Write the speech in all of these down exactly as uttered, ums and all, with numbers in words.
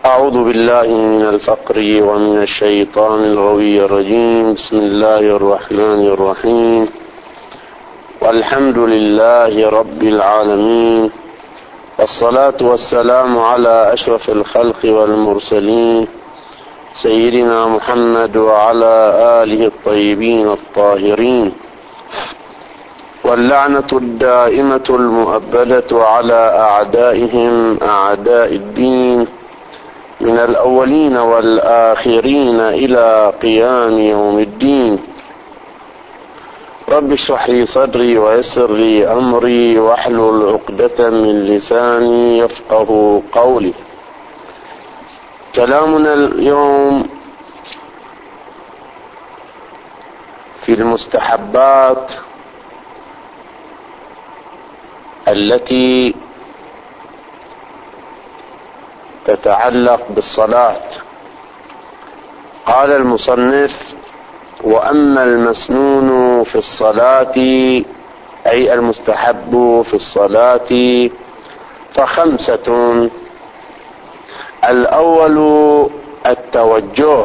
أعوذ بالله من الفقر ومن الشيطان الغوي الرجيم. بسم الله الرحمن الرحيم، والحمد لله رب العالمين، والصلاة والسلام على أشرف الخلق والمرسلين سيدنا محمد وعلى آله الطيبين الطاهرين، واللعنة الدائمة المؤبدة على أعدائهم أعداء الدين من الأولين والآخرين إلى قيام يوم الدين. رب اشرح لي صدري ويسر لي أمري واحلل عقدة من لساني يفقه قولي. كلامنا اليوم في المستحبات التي تتعلق بالصلاة. قال المصنف: وأما المسنون في الصلاة، أي المستحب في الصلاة، فخمسة. الأول التوجه،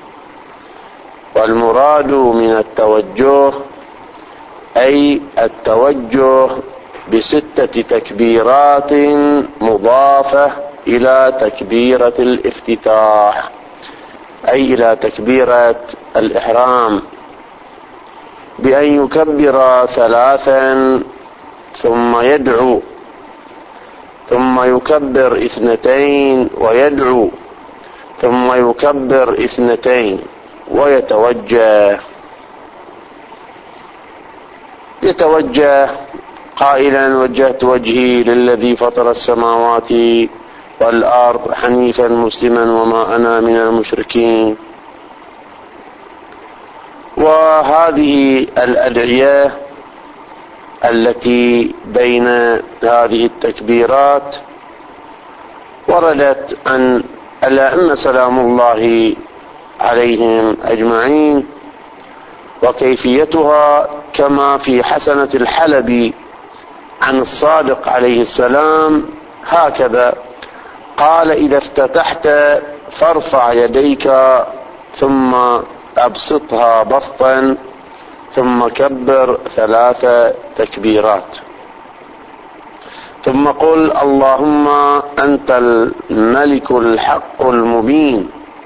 والمراد من التوجه أي التوجه بستة تكبيرات مضافة إلى تكبيرة الافتتاح، أي إلى تكبيرة الإحرام، بأن يكبر ثلاثا ثم يدعو، ثم يكبر اثنتين ويدعو، ثم يكبر اثنتين ويتوجه يتوجه قائلا: وجهت وجهي للذي فطر السماوات والأرض حنيفا مسلما وما أنا من المشركين. وهذه الأدعية التي بين هذه التكبيرات وردت عن الأئمة سلام الله عليهم أجمعين، وكيفيتها كما في حسنة الحلبي عن الصادق عليه السلام هكذا: قال: إذا افتتحت فارفع يديك ثم أبسطها بسطا ثم كبر ثلاث تكبيرات، ثم قل: اللهم أنت الملك الحق المبين،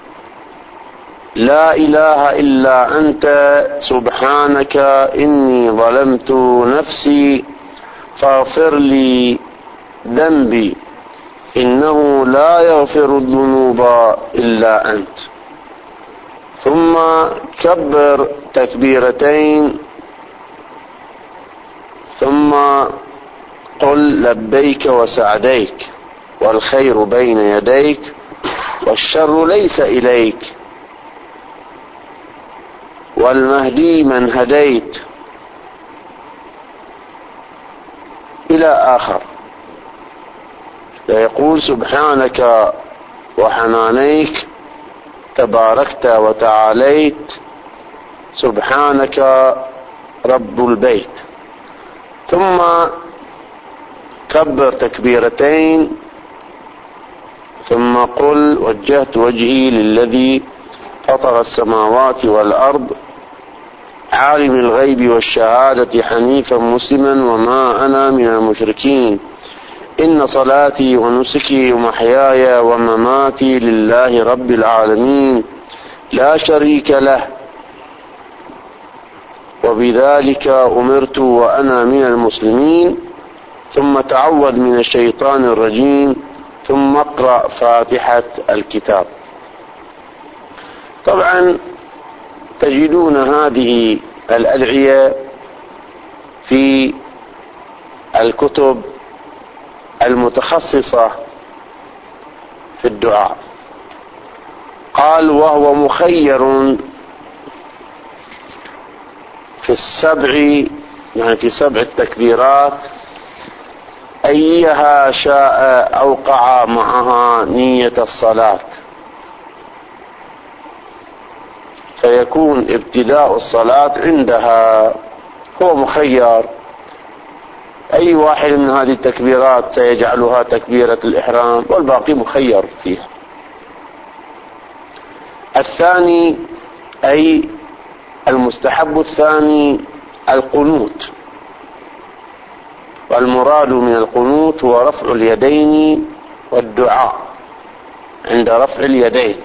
لا إله إلا أنت، سبحانك إني ظلمت نفسي فاغفر لي ذنبي إنه لا يغفر الذنوب إلا أنت. ثم كبر تكبيرتين، ثم قل: لبيك وسعديك، والخير بين يديك والشر ليس إليك، والمهدي من هديت، إلى آخر. فيقول: سبحانك وحنانيك، تباركت وتعاليت، سبحانك رب البيت. ثم كبر تكبيرتين، ثم قل: وجهت وجهي للذي فطر السماوات والأرض عالم الغيب والشهادة حنيفا مسلما وما أنا من المشركين، إن صلاتي ونسكي ومحياي ومماتي لله رب العالمين لا شريك له، وبذلك أمرت وأنا من المسلمين. ثم تعوذ من الشيطان الرجيم، ثم اقرأ فاتحة الكتاب. طبعا تجدون هذه الأدعية في الكتب المتخصصة في الدعاء. قال: وهو مخير في السبع، يعني في سبع التكبيرات، أيها شاء أوقع معها نية الصلاة، فيكون ابتداء الصلاة عندها. هو مخير، أي واحد من هذه التكبيرات سيجعلها تكبيرة الإحرام، والباقي مخير فيها. الثاني أي المستحب الثاني القنوت، والمراد من القنوت هو رفع اليدين والدعاء عند رفع اليدين،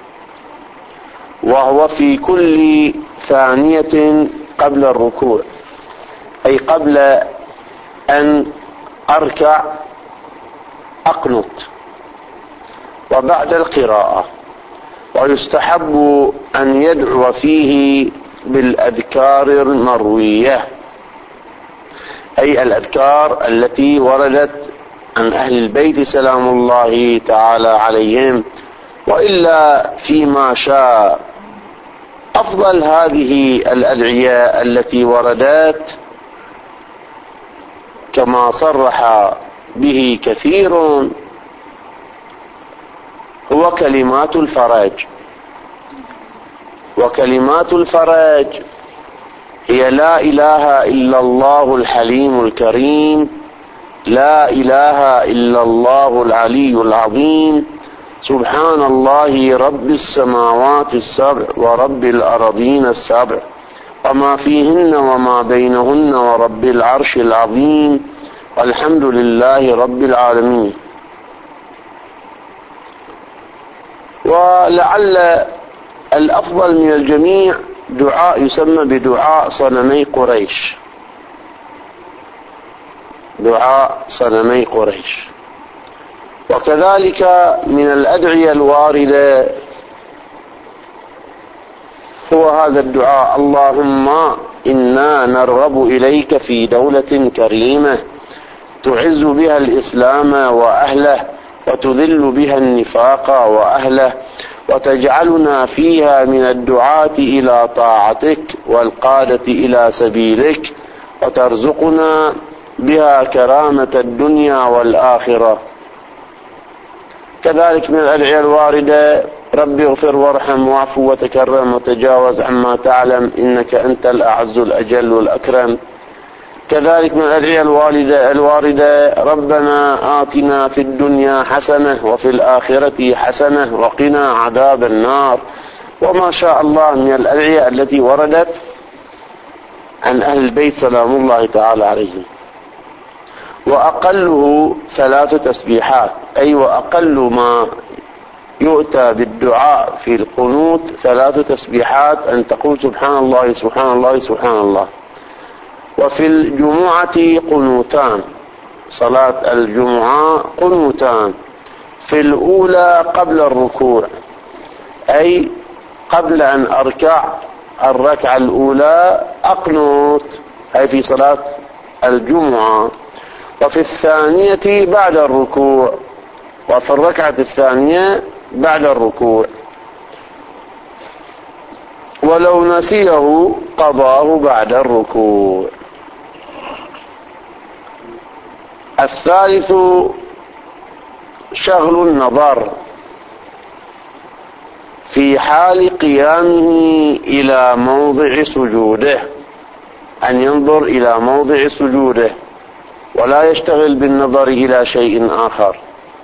وهو في كل ثانية قبل الركوع، أي قبل أن أركع أقنت، وبعد القراءة. ويستحب أن يدعو فيه بالأذكار المروية، أي الأذكار التي وردت عن أهل البيت سلام الله تعالى عليهم، وإلا فيما شاء. أفضل هذه الأدعية التي وردت كما صرح به كثير هو كلمات الفرج، وكلمات الفرج هي لا إله إلا الله الحليم الكريم، لا إله إلا الله العلي العظيم، سبحان الله رب السماوات السبع ورب الأرضين السبع وما فيهن وما بينهن ورب العرش العظيم، والحمد لله رب العالمين. ولعل الأفضل من الجميع دعاء يسمى بدعاء صنمي قريش، دعاء صنمي قريش. وكذلك من الأدعية الواردة هو هذا الدعاء: اللهم إنا نرغب إليك في دولة كريمة تعز بها الإسلام وأهله وتذل بها النفاق وأهله، وتجعلنا فيها من الدعاة إلى طاعتك والقادة إلى سبيلك، وترزقنا بها كرامة الدنيا والآخرة. كذلك من الأدعية الواردة: ربي اغفر وارحم واعف وتكرم وتجاوز عما تعلم إنك أنت الأعز الأجل الأكرم. كذلك من الأدعية الواردة الواردة ربنا آتنا في الدنيا حسنة وفي الآخرة حسنة وقنا عذاب النار، وما شاء الله من الأدعية التي وردت عن أهل البيت سلام الله تعالى عليهم. وأقله ثلاث تسبيحات، أي وأقل ما يؤتى بالدعاء في القنوت ثلاث تسبيحات، أن تقول سبحان الله سبحان الله سبحان الله. وفي الجمعة قنوتان، صلاة الجمعة قنوتان، في الأولى قبل الركوع، أي قبل أن أركع الركعة الأولى أقنت، أي في صلاة الجمعة. وفي الثانية بعد الركوع، وفي الركعة الثانية بعد الركوع، ولو نسيه قضاه بعد الركوع. الثالث شغل النظر في حال قيامه إلى موضع سجوده، أن ينظر إلى موضع سجوده ولا يشتغل بالنظر إلى شيء آخر.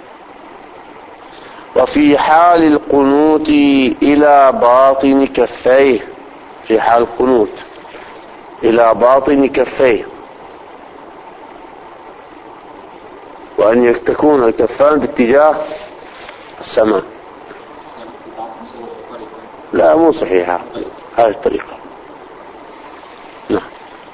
وفي حال القنوت إلى باطن كفيه، في حال القنوت إلى باطن كفيه، وأن تكون الكفان باتجاه السماء. لا مو صحيحة هذه الطريقة. نعم.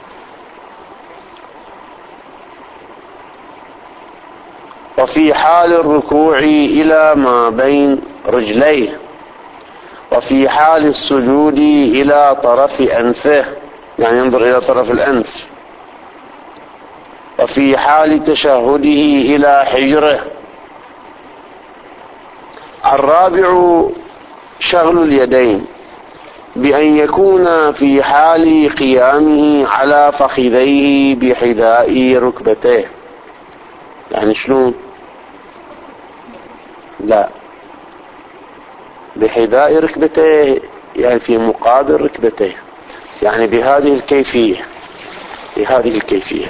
وفي حال الركوع إلى ما بين رجليه، وفي حال السجود إلى طرف أنفه، يعني ينظر إلى طرف الأنف. وفي حال تشهده إلى حجره. الرابع شغل اليدين بأن يكون في حال قيامه على فخذيه بحذاء ركبتيه. يعني شلون؟ لا، بحذاء ركبتيه يعني في مقابل ركبتيه، يعني بهذه الكيفية، بهذه الكيفية،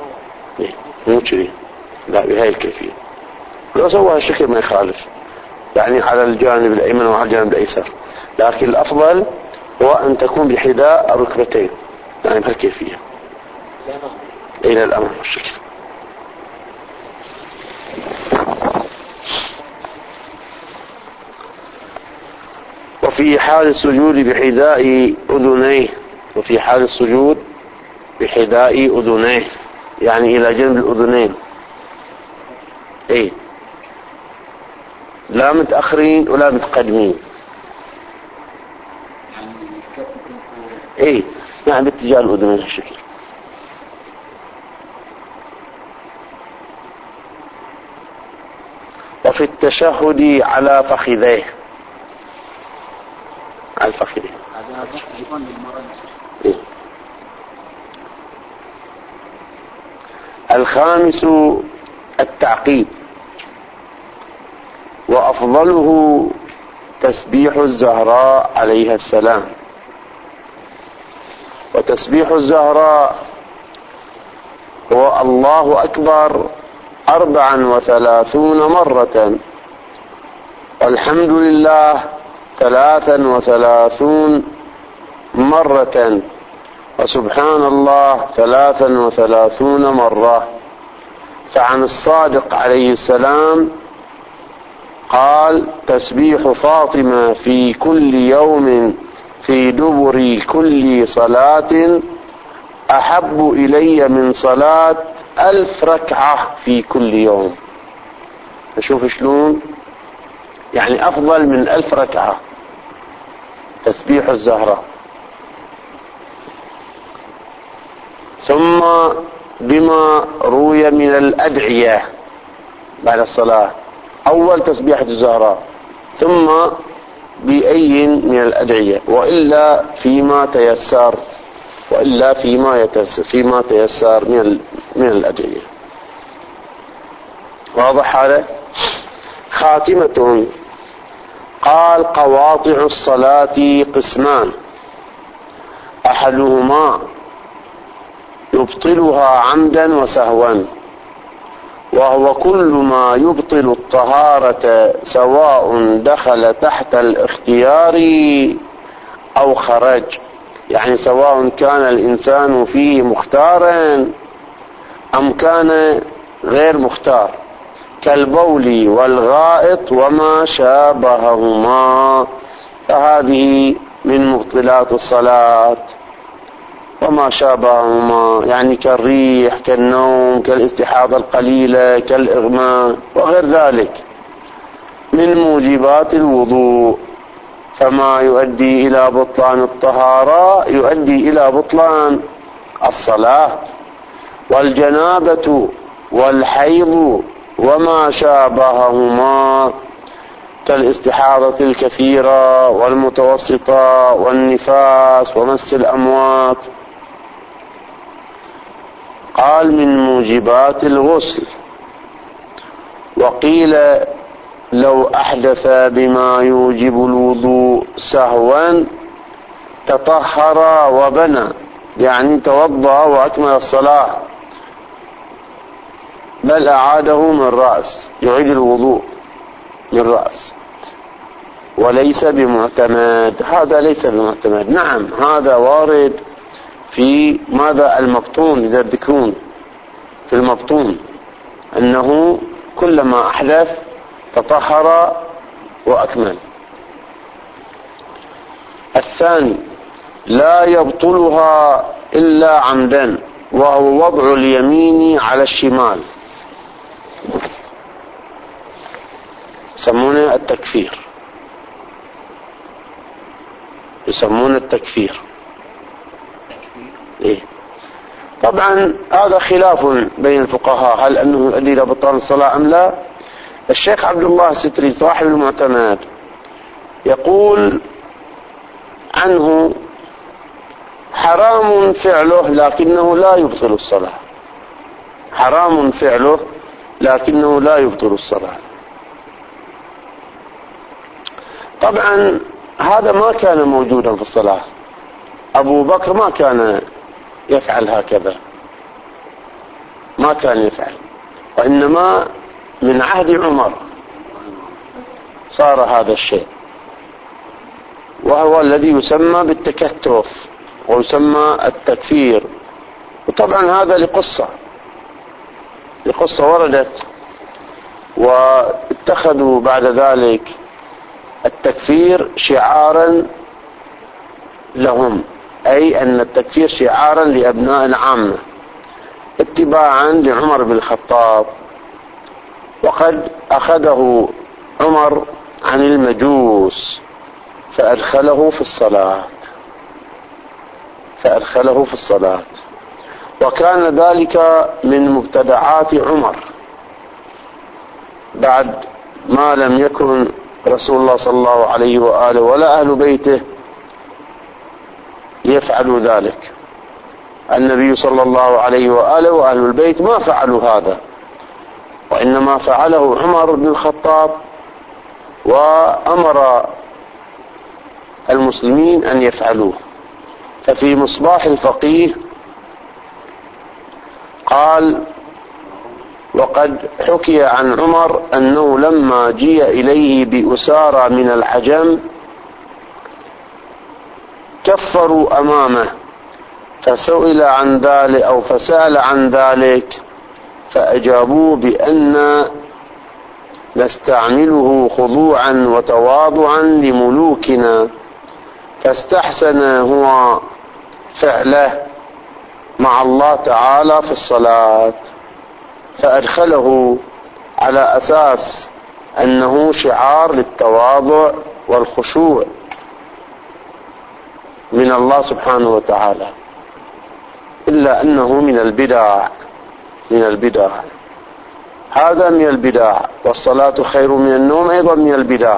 مو كذي، لا بهذه الكيفية. لو سوى هالشكل ما يخالف، يعني على الجانب الأيمن وعلى الجانب الأيسر، لكن الأفضل هو أن تكون بحذاء الركبتين، يعني بهالكيفية إلى الأمام الشكل. وفي حال السجود بحذاء أذنيه، وفي حال السجود بحذاء أذنيه يعني إلى جنب الأذنين، إيه، لا متأخرين ولا متقدمين، إيه، يعني باتجاه الأذنين هالشكل. وفي التشهد على فخذيه، على الفخذين. إيه. الخامس التعقيب، وأفضله تسبيح الزهراء عليها السلام. وتسبيح الزهراء هو الله أكبر أربعا وثلاثون مرة، والحمد لله ثلاثا وثلاثون مرة، وسبحان الله ثلاثا وثلاثون مرة. فعن الصادق عليه السلام قال: تسبيح فاطمة في كل يوم في دبر كل صلاة أحب إلي من صلاة ألف ركعة في كل يوم. نشوف شلون، يعني أفضل من ألف ركعة تسبيح الزهراء. ثم بما روي من الأدعية بعد الصلاة، أول تسبيحة الزهراء، ثم بأي من الأدعية، وإلا فيما تيسر، وإلا فيما يتيسر فيما تيسر من من الأدعية. واضح هذا؟ خاتمة. قال: قواطع الصلاة قسمان، أحدهما يبطلها عمدا وسهوا، وهو كل ما يبطل الطهارة سواء دخل تحت الاختيار أو خرج، يعني سواء كان الإنسان فيه مختارا أم كان غير مختار، كالبول والغائط وما شابههما، فهذه من مبطلات الصلاة. وما شابههما يعني كالريح، كالنوم، كالاستحاضة القليلة، كالإغماء وغير ذلك من موجبات الوضوء، فما يؤدي إلى بطلان الطهارة يؤدي إلى بطلان الصلاة. والجنابة والحيض وما شابههما كالاستحاضة الكثيرة والمتوسطة والنفاس ومس الأموات. قال: من موجبات الغسل. وقيل: لو أحدث بما يوجب الوضوء سهوا تطهر وبنى، يعني توضأ وأكمل الصلاة، بل أعاده من رأس، يعيد الوضوء من رأس، وليس بمعتمد. هذا ليس بمعتمد. نعم، هذا وارد في ماذا المبطون، إذا تذكرون في المبطون أنه كلما أحدث تطهر وأكمل. الثاني: لا يبطلها إلا عمدا، وهو وضع اليمين على الشمال، يسمونه التكفير، يسمونه التكفير. إيه؟ طبعا هذا خلاف بين الفقهاء، هل أنه يؤدي إلى بطلان الصلاة أم لا. الشيخ عبد الله الستري صاحب المعتمد يقول عنه: حرام فعله لكنه لا يبطل الصلاة، حرام فعله لكنه لا يبطل الصلاة. طبعا هذا ما كان موجودا في الصلاة، أبو بكر ما كان يفعل هكذا، ما كان يفعل، وإنما من عهد عمر صار هذا الشيء، وهو الذي يسمى بالتكتف ويسمى التكفير. وطبعا هذا لقصة لقصة وردت، واتخذوا بعد ذلك التكفير شعارا لهم، أي أن التكفير شعارا لأبناء العامة اتباعا لعمر بن الخطاب. وقد أخذه عمر عن المجوس فأدخله في الصلاة فأدخله في الصلاة وكان ذلك من مبتدعات عمر بعد ما لم يكن رسول الله صلى الله عليه وآله ولا أهل بيته يفعلوا ذلك. النبي صلى الله عليه وآله وأهل البيت ما فعلوا هذا، وإنما فعله عمر بن الخطاب، وأمر المسلمين أن يفعلوه. ففي مصباح الفقيه قال: وقد حكي عن عمر أنه لما جيء إليه بأسارى من العجم كفروا أمامه، فسئل عن ذلك أو فسأل عن ذلك فأجابوه بأن نستعمله خضوعا وتواضعا لملوكنا، فاستحسن هو فعله مع الله تعالى في الصلاة، فأدخله على أساس أنه شعار للتواضع والخشوع من الله سبحانه وتعالى، إلا أنه من البدع من البدع هذا من البدع. والصلاة خير من النوم أيضا من البدع،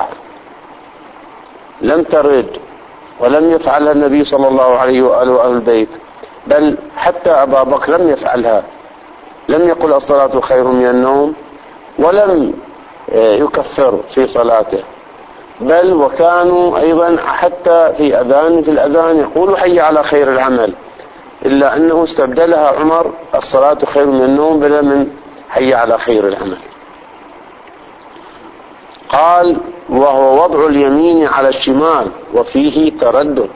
لم ترد ولم يفعلها النبي صلى الله عليه وآله وآل البيت، بل حتى أبا بكر لم يفعلها، لم يقل الصلاة خير من النوم، ولم يكفر في صلاته، بل وكانوا أيضا حتى في أذان في الأذان يقول حي على خير العمل، إلا أنه استبدلها عمر الصلاة خير من النوم بدلا من حي على خير العمل. قال: وهو وضع اليمين على الشمال وفيه تردد.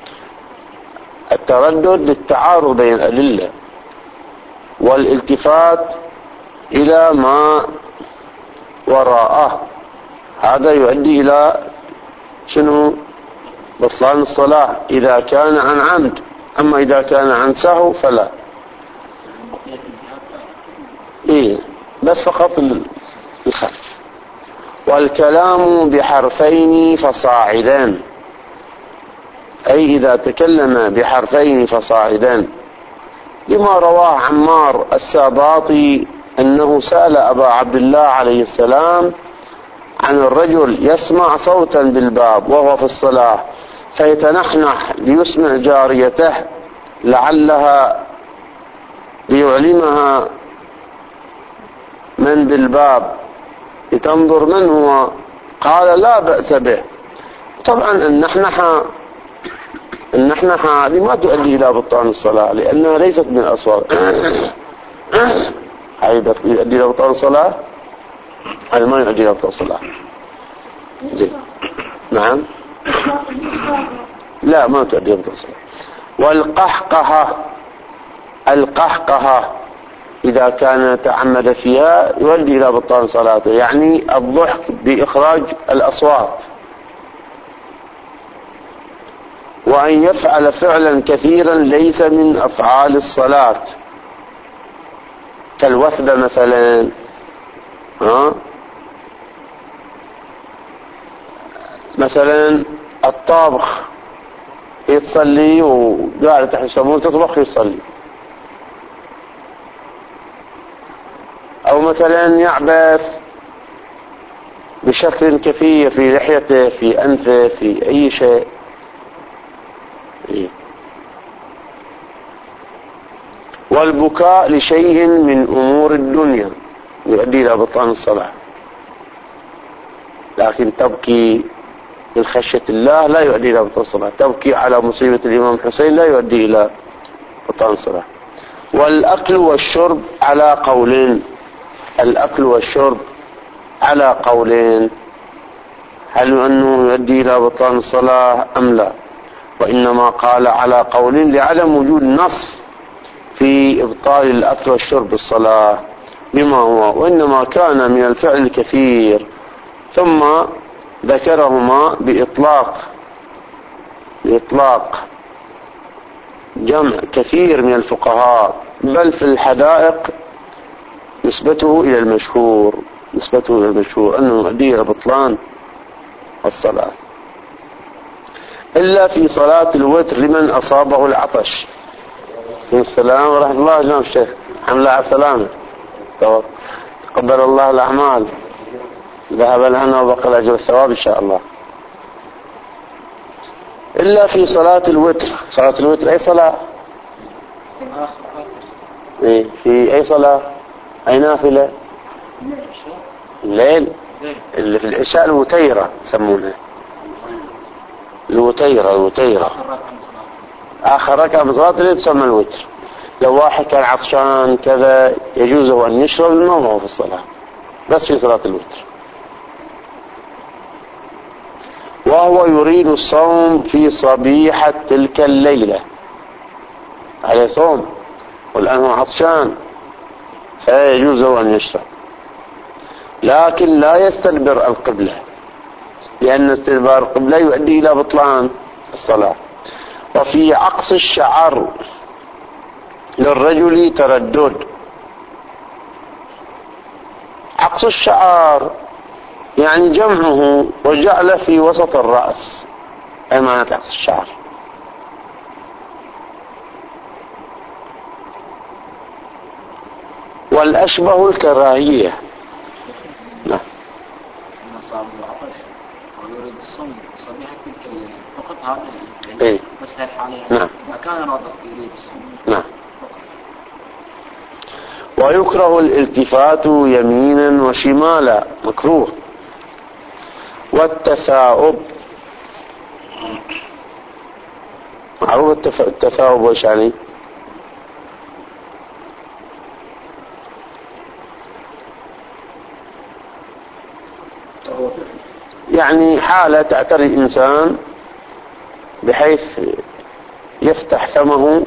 التردد للتعارض بين الأدلة والالتفات إلى ما وراءه، هذا يؤدي إلى شنو؟ بطلان الصلاة إذا كان عن عمد، أما إذا كان عن سهو فلا. إيه بس فقط الخلف. والكلام بحرفين فصاعدا، أي إذا تكلم بحرفين فصاعدا، لما رواه عمار الساباطي أنه سأل أبا عبد الله عليه السلام عن الرجل يسمع صوتا بالباب وهو في الصلاة فيتنحنح ليسمع جاريته لعلها ليعلمها من بالباب لتنظر من هو، قال: لا بأس به. طبعا النحنحة النحنحة هذه ما تؤدي إلى بطلان الصلاة، لأنها ليست من الأصوات. هذه يؤدي إلى بطلان الصلاة؟ هذا ما يؤدي إلى بطلان الصلاة. زين. نعم. لا ما تؤدي إلى بطلان الصلاة. والقحقهة القحقهة إذا كان تعمد فيها يؤدي إلى بطلان صلاته، يعني الضحك بإخراج الأصوات. وأن يفعل فعلا كثيرا ليس من أفعال الصلاة، كالوثبة مثلا، ها مثلا الطابخ يتصلي وقاعد تحت الصابون تطبخ يصلي، أو مثلا يعبث بشكل كثير في لحيته في أنفه في أي شيء. والبكاء لشيء من أمور الدنيا يؤدي إلى بطلان الصلاة، لكن تبكي من خشية الله لا يؤدي إلى بطلان الصلاة. تبكي على مصيبة الإمام حسين لا يؤدي إلى بطلان الصلاة. والأكل والشرب على قولين الأكل والشرب على قولين هل أنه يؤدي إلى بطلان الصلاة أم لا؟ وإنما قال على قول لعدم وجود نص في إبطال الأكل والشرب بالصلاة بما هو، وإنما كان من الفعل الكثير، ثم ذكرهما بإطلاق بإطلاق جمع كثير من الفقهاء، بل في الحدائق نسبته إلى المشهور نسبته إلى المشهور أنه يؤدي إلى بطلان الصلاة، إلا في صلاة الوتر لمن أصابه العطش. السلام ورحمة الله. جناب الشيخ الحمد لله على السلامة، تقبل الله الأعمال، ذهب لنا وبقى الأجر والثواب إن شاء الله. إلا في صلاة الوتر. صلاة الوتر أي صلاة؟ إيه؟ في أي صلاة؟ أي نافلة؟ الليل اللي في العشاء الوتيرة يسمونها، الوتيرة الوتيرة آخر ركعة من صلاة الليل تسمى الوتر. لو واحد كان عطشان كذا يجوز له أن يشرب الماء في الصلاة، بس في صلاة الوتر. وهو يريد الصوم في صبيحة تلك الليلة، عليه صوم والآن هو عطشان فيجوز له أن يشرب، لكن لا يستدبر القبلة، لأن استدبار القبلة يؤدي إلى بطلان الصلاة. وفي عقص الشعر للرجل تردد. عقص الشعر يعني جمعه وجعله في وسط الرأس، أي معنى عقص الشعر. والأشبه الكراهية. نعم. صاحب العطش ويريد الصوم صبيحة تلك الليلة فقط هذا يعني. إيه؟ بس في الحالة يعني. نعم. إذا كان يريد الصوم. نعم. ويكره الالتفات يمينا وشمالا، مكروه. والتثاؤب، معروف التثاؤب وش يعني؟ يعني حالة تعتري الإنسان بحيث يفتح فمه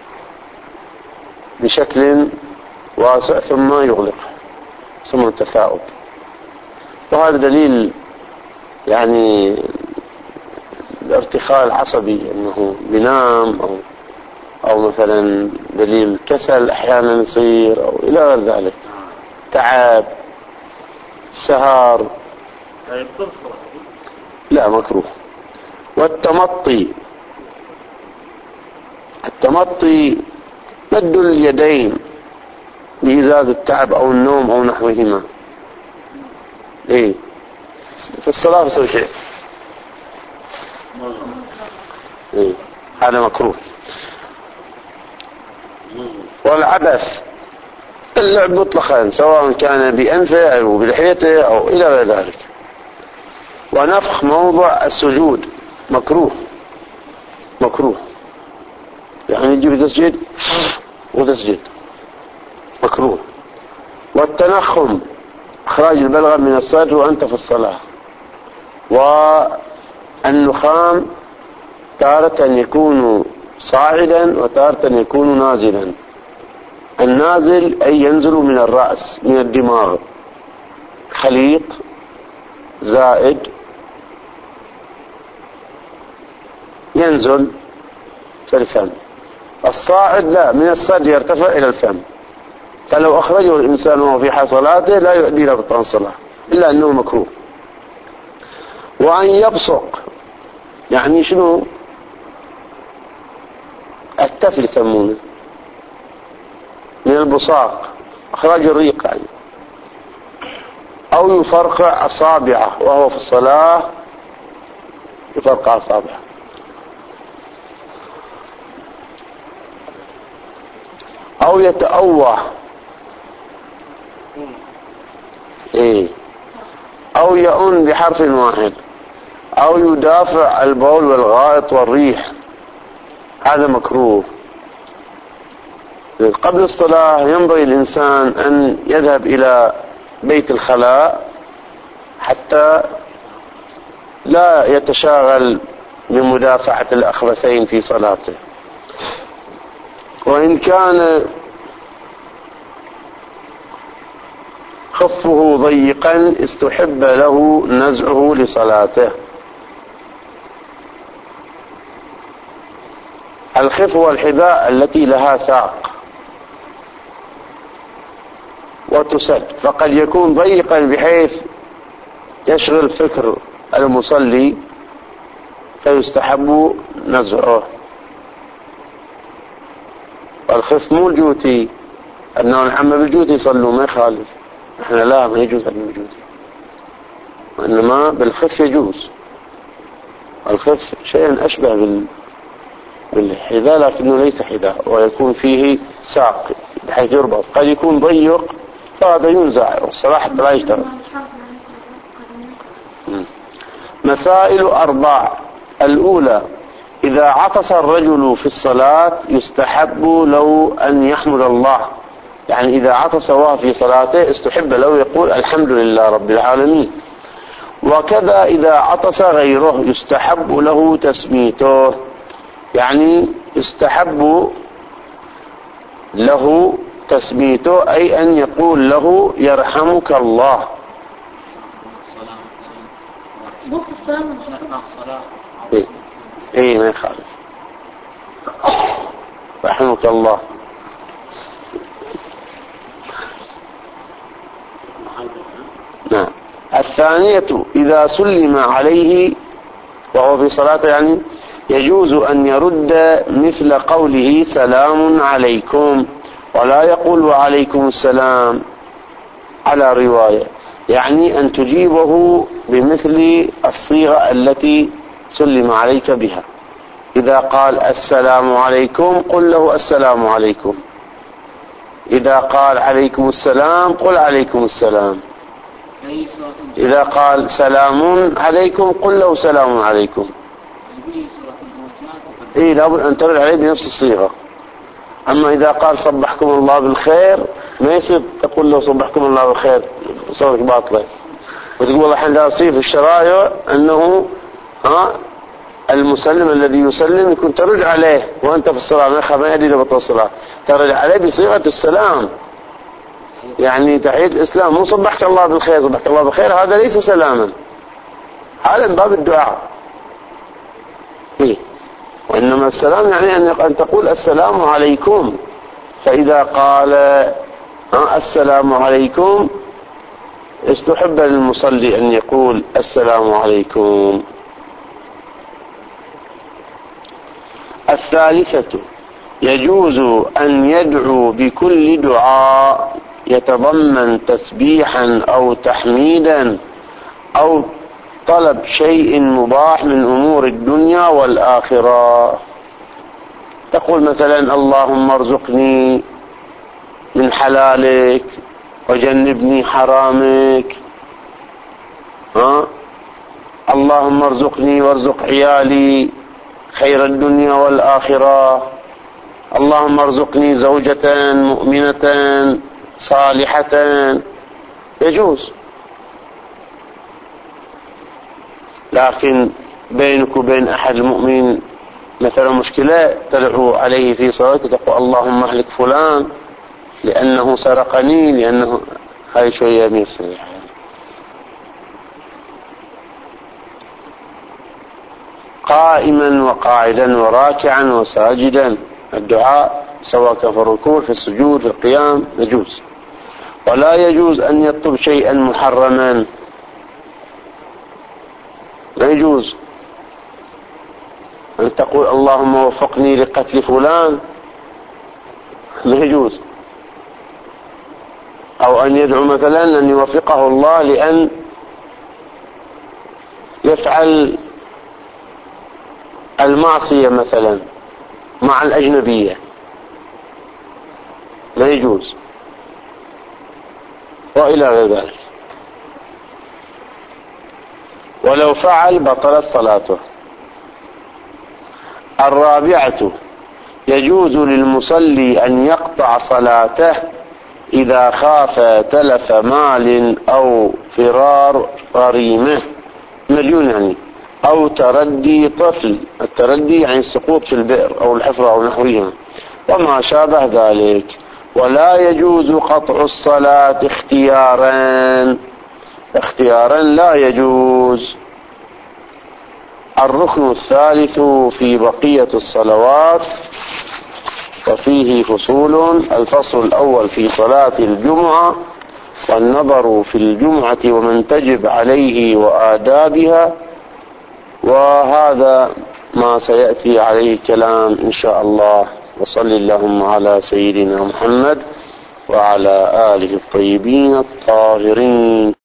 بشكل واسع ثم يغلقه، ثم التثاؤب. وهذا دليل يعني الارتخاء العصبي، أنه بينام أو أو مثلا دليل كسل أحيانا يصير أو إلى غير ذلك، تعب، سهر، لا مكروه. والتمطي، التمطي مد اليدين لإزالة التعب أو النوم أو نحوهما. إيه؟ في الصلاة يصير شيء. إيه؟ هذا مكروه. والعبث اللعب مطلقا سواء كان بأنفه أو بلحيته أو إلى غير ذلك. ونفخ موضع السجود مكروه، مكروه يعني يجب تسجد وتسجد، مكروه. والتنخم إخراج البلغم من الصدر وأنت في الصلاة. والنخام تارة يكون صاعدا وتارة يكون نازلا. النازل أي ينزل من الرأس من الدماغ، خليط زائد ينزل في الفم. الصاعد لا، من الصدر يرتفع إلى الفم، فلو أخرجه الإنسان وهو في حال صلاته لا يؤدي إلى بطلان الصلاة إلا أنه مكروه. وأن يبصق يعني شنو؟ التفل يسمونه، من البصاق، إخراج الريق يعني. أو يفرقع أصابعه وهو في الصلاة، يفرقع أصابعه. أو يتأوه، إيه؟ أو يؤن بحرف واحد، أو يدافع البول والغائط والريح، هذا مكروه. قبل الصلاة ينبغي الإنسان أن يذهب إلى بيت الخلاء حتى لا يتشاغل بمدافعة الأخبثين في صلاته، وإن كان خفه ضيقا استحب له نزعه لصلاته. الخف والحذاء التي لها ساق وتسد، فقد يكون ضيقا بحيث يشغل فكر المصلي فيستحب نزعه. والخف مو الجوتي، أنه العم بالجوتي يصلوا ما يخالف، احنا لا ما يجوز أن بالجوتي، وإنما بالخف يجوز. الخف شيء أشبه بال بالحذاء لكنه ليس حذاء، ويكون فيه ساق بحيث يربط، قد يكون ضيق فهذا ينزع والصراحة لا يشتغل. مسائل أربع. الأولى: إذا عطس الرجل في الصلاة يستحب له أن يحمد الله، يعني إذا عطس وهو في صلاته استحب له يقول الحمد لله رب العالمين. وكذا إذا عطس غيره يستحب له تسميته، يعني يستحب له تسميته، أي أن يقول له يرحمك الله. إيه, إيه ما يخالف، رحمك الله. نعم. الثانية: إذا سلم عليه وهو في صلاة يعني يجوز أن يرد مثل قوله سلام عليكم، ولا يقول وعليكم السلام على رواية، يعني أن تجيبه بمثل الصيغة التي سلم عليك بها. إذا قال السلام عليكم قل له السلام عليكم، إذا قال عليكم السلام قل عليكم السلام، إذا قال سلام عليكم قل له سلام عليكم. إيه لابد أن ترد عليه بنفس الصيغة. أما إذا قال صبحكم الله بالخير ما يصير تقول له صبحكم الله بالخير، صوتك باطلة، وتقول والله حين لا يصير في الشرائع أنه ها المسلم الذي يسلم يكون ترد عليه وأنت في الصلاة، ما يخاف ما يدري لبطل الصلاة، ترد عليه بصيغة السلام، يعني تحية الإسلام، مو صبحك الله بالخير. صبحك الله بالخير هذا ليس سلاما، هذا من باب الدعاء إيه؟ وإنما السلام يعني أن تقول السلام عليكم. فإذا قال السلام عليكم استحب للمصلي أن يقول السلام عليكم. الثالثة: يجوز أن يدعو بكل دعاء يتضمن تسبيحا أو تحميدا أو طلب شيء مباح من أمور الدنيا والآخرة. تقول مثلا اللهم ارزقني من حلالك وجنبني حرامك، ها؟ اللهم ارزقني وارزق عيالي خير الدنيا والآخرة، اللهم ارزقني زوجة مؤمنة صالحة، يجوز. لكن بينك وبين أحد المؤمنين مثلا مشكلة تدعو عليه في صلاتك تقول اللهم اهلك فلان لأنه سرقني، لأنه هاي شوية ميسر. قائما وقاعدا وراكعا وساجدا، الدعاء سواء كان في الركوع في السجود في القيام يجوز. ولا يجوز أن يطلب شيئا محرما، لا يجوز أن تقول اللهم وفقني لقتل فلان، لا يجوز. أو أن يدعو مثلا أن يوفقه الله لأن يفعل المعصية مثلا مع الأجنبية، لا يجوز، وإلى غير ذلك. ولو فعل بطلت صلاته. الرابعة: يجوز للمصلي أن يقطع صلاته إذا خاف تلف مال أو فرار غريمة، مليون يعني، أو تردي طفل. التردي يعني السقوط في البئر أو الحفرة أو نحوها وما شابه ذلك. ولا يجوز قطع الصلاة اختيارا، اختيارا لا يجوز. الركن الثالث في بقية الصلوات وفيه فصول. الفصل الأول في صلاة الجمعة والنظر في الجمعة ومن تجب عليه وآدابها، وهذا ما سيأتي عليه كلام إن شاء الله. وصل اللهم على سيدنا محمد وعلى آله الطيبين الطاهرين.